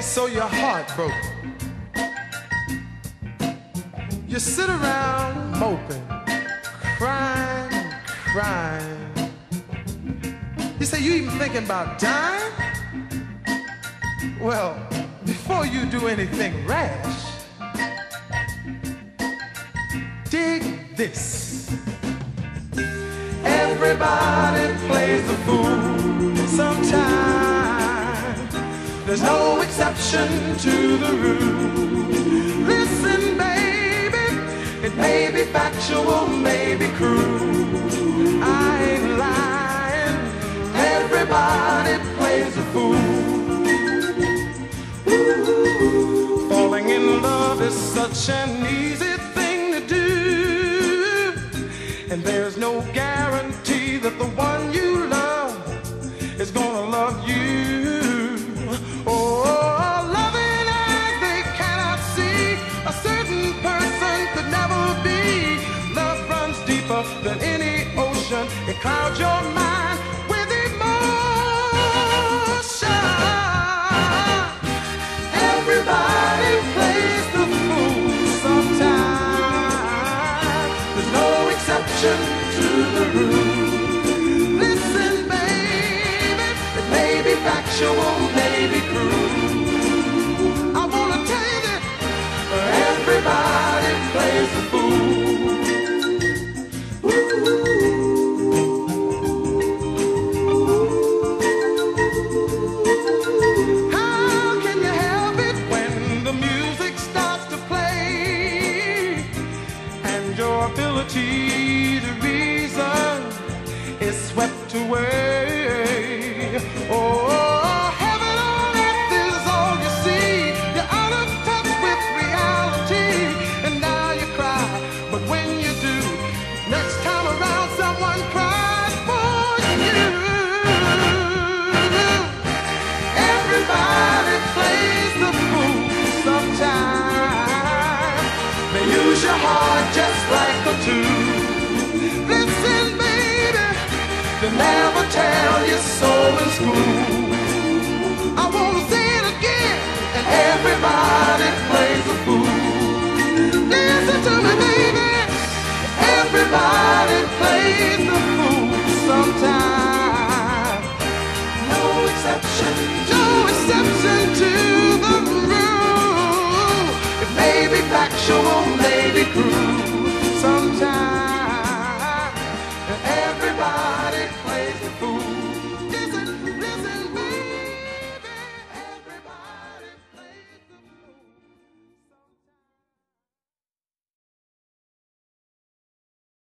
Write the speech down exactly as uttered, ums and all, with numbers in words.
so you're heartbroken. You sit around moping, crying, crying. You say you even thinking about dying? Well, before you do anything rash, dig this. Everybody plays the fool sometime. There's no exception to the rule. Listen, baby, it may be factual, may be cruel. I ain't lying. Everybody plays the fool. Ooh, falling in love is such an easy thing to do, and there's no guarantee that the one you love is gonna love you. Oh, loving eyes they cannot see, a certain person could never be. Love runs deeper than any ocean, it clouds your mind with emotion. Everybody plays the fool sometimes. There's no exception to the rule. Listen, baby, it may be factual, may be cruel. I wanna tell you that everybody plays the fool. Ability to reason is swept away. Oh, heaven on earth is all you see. You're out of touch with reality, and now you cry. But when you do, next time around, someone cries for you. Everybody plays the fool sometimes. They use your heart just like a tool. Listen, baby, they never tell you so in school. I wanna say it again, and everybody plays the fool. Listen to me, baby, everybody plays the fool sometime. No exception, no exception to the rule. It may be factual, may be cruel. Sometimes